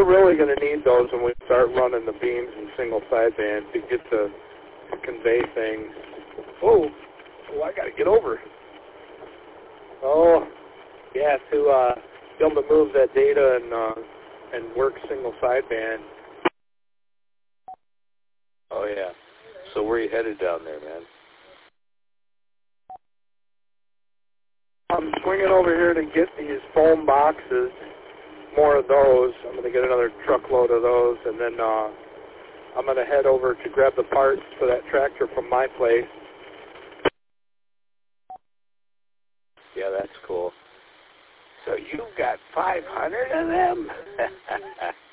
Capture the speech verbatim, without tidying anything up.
really going to need those when we start running the beams in single sideband to get the convey things. Oh, oh I got to get over. Oh, yeah, to uh, be able to move that data and uh, and work single sideband. Oh, yeah. So where are you headed down there, man? I'm swinging over here to get these foam boxes, more of those. I'm going to get another truckload of those, and then uh, I'm going to head over to grab the parts for that tractor from my place. Yeah, that's cool. So you've got five hundred of them?